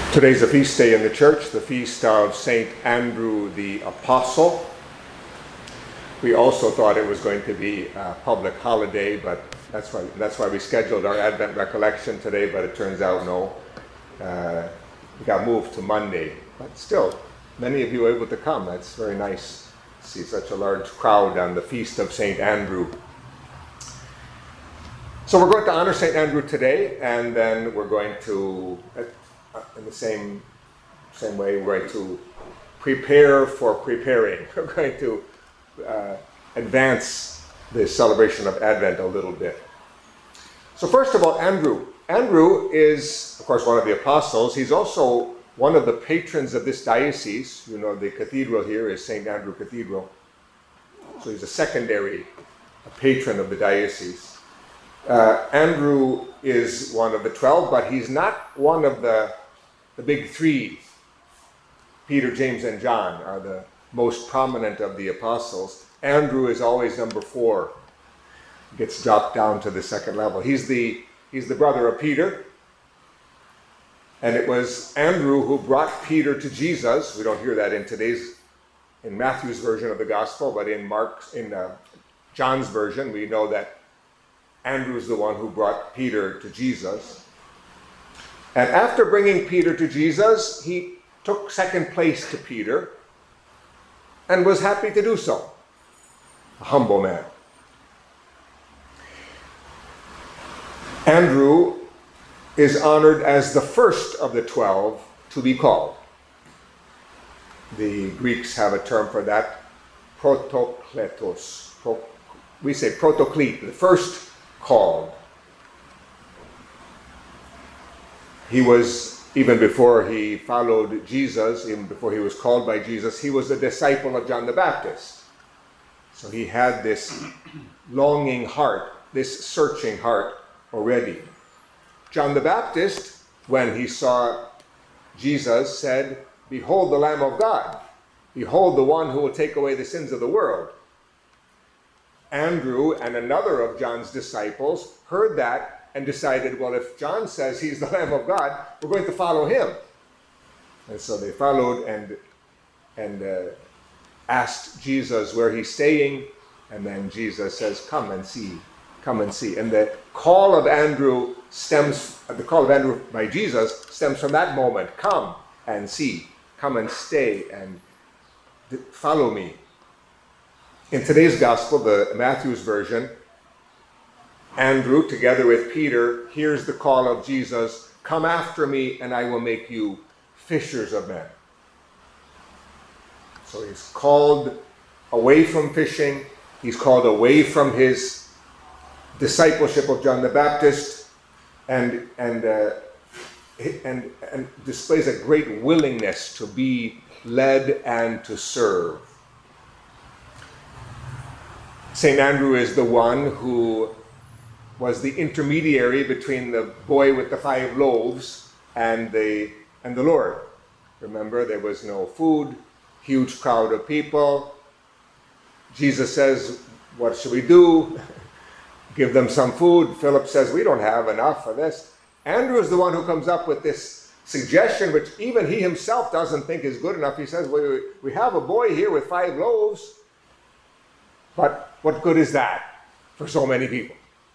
Today's a feast day in the church, the feast of St. Andrew the Apostle. We also thought it was going to be a public holiday, but that's why we scheduled our Advent recollection today, but it turns out no. We got moved to Monday. But still, many of you were able to come. That's very nice to see such a large crowd on the feast of St. Andrew. So we're going to honor St. Andrew today, and then we're going to, in the same way, we're going to prepare for preparing. We're going to advance the celebration of Advent a little bit. So first of all, Andrew. Andrew is, of course, one of the apostles. He's also one of the patrons of this diocese. You know, the cathedral here is St. Andrew Cathedral. So he's a secondary patron of the diocese. Andrew is one of the 12, but he's not one of the big three. Peter, James, and John are the most prominent of the apostles. Andrew is always number 4. Gets dropped down to the second level. He's the brother of Peter. And it was Andrew who brought Peter to Jesus. We don't hear that in Matthew's version of the gospel, but in John's version, we know that Andrew's the one who brought Peter to Jesus. And after bringing Peter to Jesus, he took second place to Peter and was happy to do so. A humble man. Andrew is honored as the first of the 12 to be called. The Greeks have a term for that, protokletos. We say protoklete, the first called. He was, even before he followed Jesus, even before he was called by Jesus, he was a disciple of John the Baptist. So he had this longing heart, this searching heart already. John the Baptist, when he saw Jesus, said, "Behold the Lamb of God. Behold the one who will take away the sins of the world." Andrew and another of John's disciples heard that and decided, well, if John says he's the Lamb of God, we're going to follow him. And so they followed and asked Jesus where he's staying, and then Jesus says, "Come and see, come and see." And the call of Andrew by Jesus stems from that moment. Come and see, come and stay and follow me. In today's gospel, the Matthew's version, Andrew, together with Peter, hears the call of Jesus, "Come after me, and I will make you fishers of men." So he's called away from fishing. He's called away from his discipleship of John the Baptist, and displays a great willingness to be led and to serve. St. Andrew is the one who was the intermediary between the boy with the 5 loaves and the Lord. Remember, there was no food, huge crowd of people. Jesus says, "What should we do?" Give them some food. Philip says, "We don't have enough for this." Andrew is the one who comes up with this suggestion, which even he himself doesn't think is good enough. He says, we have a boy here with 5 loaves, but what good is that for so many people?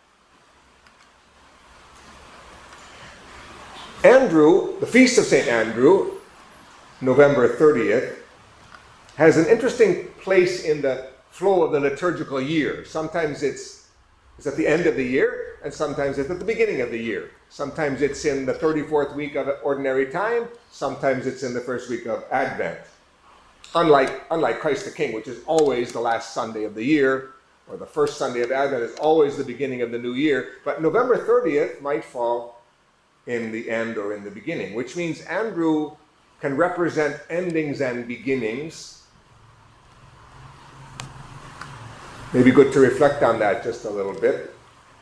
Andrew, the Feast of St. Andrew, November 30th, has an interesting place in the flow of the liturgical year. Sometimes it's at the end of the year, and sometimes it's at the beginning of the year. Sometimes it's in the 34th week of Ordinary Time, sometimes it's in the first week of Advent. Unlike Christ the King, which is always the last Sunday of the year, or the first Sunday of Advent is always the beginning of the new year, but November 30th might fall in the end or in the beginning, which means Andrew can represent endings and beginnings. Maybe good to reflect on that just a little bit.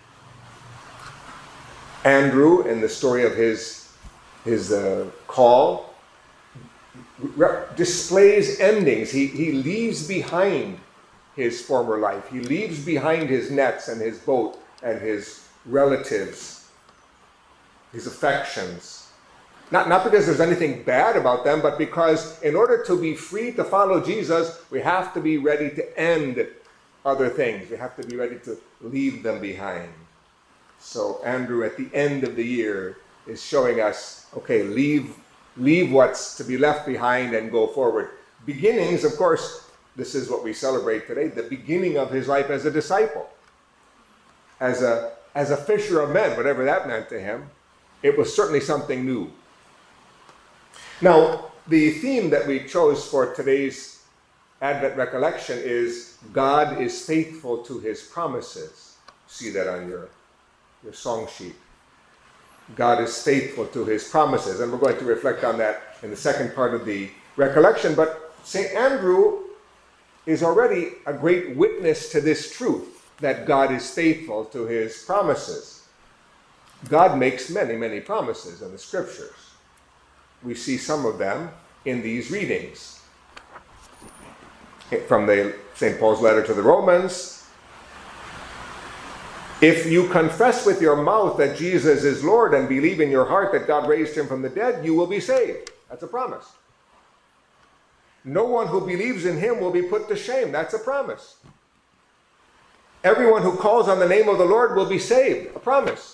Andrew, in the story of his call, displays endings. He leaves behind his former life. He leaves behind his nets and his boat and his relatives, his affections. Not because there's anything bad about them, but because in order to be free to follow Jesus, we have to be ready to end other things. We have to be ready to leave them behind. So Andrew, at the end of the year, is showing us, okay, leave what's to be left behind and go forward. Beginnings, of course, this is what we celebrate today, the beginning of his life as a disciple, as a fisher of men, whatever that meant to him. It was certainly something new. Now, the theme that we chose for today's Advent recollection is God is faithful to his promises. See that on your song sheet. God is faithful to his promises. And we're going to reflect on that in the second part of the recollection. But St. Andrew is already a great witness to this truth, that God is faithful to his promises. God makes many, many promises in the scriptures. We see some of them in these readings. From St. Paul's letter to the Romans, if you confess with your mouth that Jesus is Lord and believe in your heart that God raised him from the dead, you will be saved. That's a promise. No one who believes in him will be put to shame. That's a promise. Everyone who calls on the name of the Lord will be saved. A promise.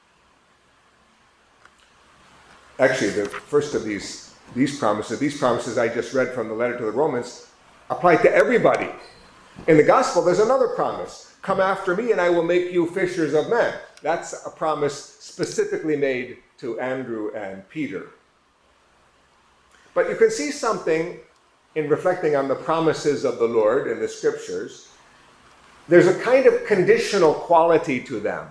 Actually, the first of these promises I just read from the letter to the Romans, apply to everybody. In the gospel, there's another promise. Come after me and I will make you fishers of men. That's a promise specifically made to Andrew and Peter. But you can see something in reflecting on the promises of the Lord in the scriptures. There's a kind of conditional quality to them.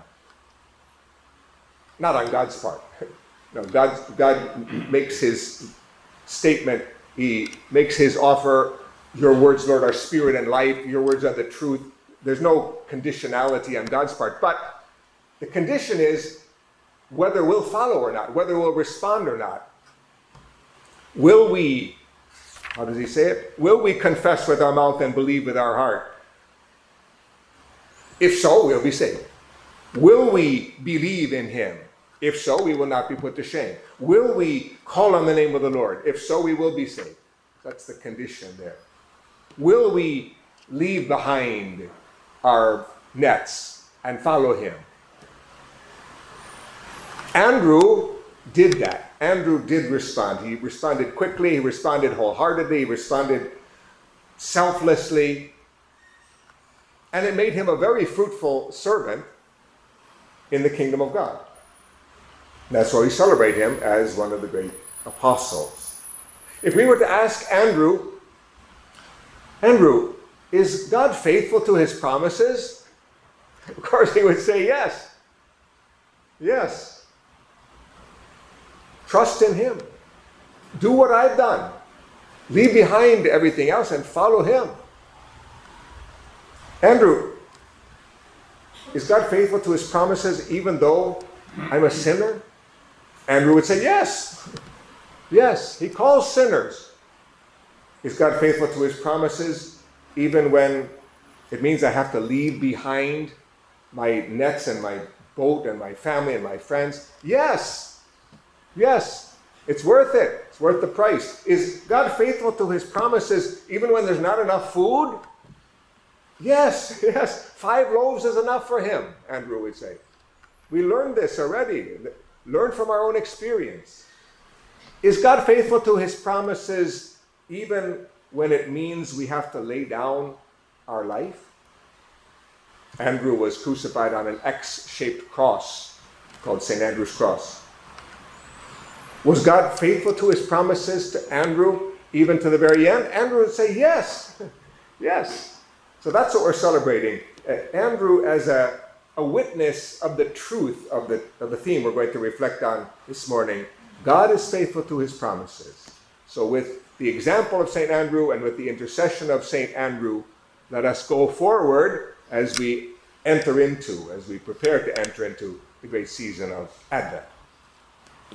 Not on God's part. No, God makes his statement, he makes his offer, your words, Lord, are spirit and life, your words are the truth. There's no conditionality on God's part. But the condition is whether we'll follow or not, whether we'll respond or not. Will we, how does he say it? Will we confess with our mouth and believe with our heart? If so, we'll be saved. Will we believe in him? If so, we will not be put to shame. Will we call on the name of the Lord? If so, we will be saved. That's the condition there. Will we leave behind our nets and follow him? Andrew did that. Andrew did respond. He responded quickly, he responded wholeheartedly, he responded selflessly. And it made him a very fruitful servant in the kingdom of God. That's why we celebrate him as one of the great apostles. If we were to ask Andrew, is God faithful to his promises? Of course he would say yes. Yes. Trust in him. Do what I've done. Leave behind everything else and follow him. Andrew, is God faithful to his promises even though I'm a sinner? Andrew would say yes. Yes, he calls sinners. Is God faithful to his promises even when it means I have to leave behind my nets and my boat and my family and my friends? Yes. Yes. It's worth it. It's worth the price. Is God faithful to his promises even when there's not enough food? Yes, yes. 5 loaves is enough for him, Andrew would say. We learned this already. Learn from our own experience. Is God faithful to his promises even when it means we have to lay down our life? Andrew was crucified on an X-shaped cross called St. Andrew's Cross. Was God faithful to his promises to Andrew even to the very end? Andrew would say yes. Yes. So that's what we're celebrating. Andrew as a witness of the truth of the theme we're going to reflect on this morning. God is faithful to his promises. So with the example of St. Andrew and with the intercession of St. Andrew, let us go forward as we prepare to enter into the great season of Advent.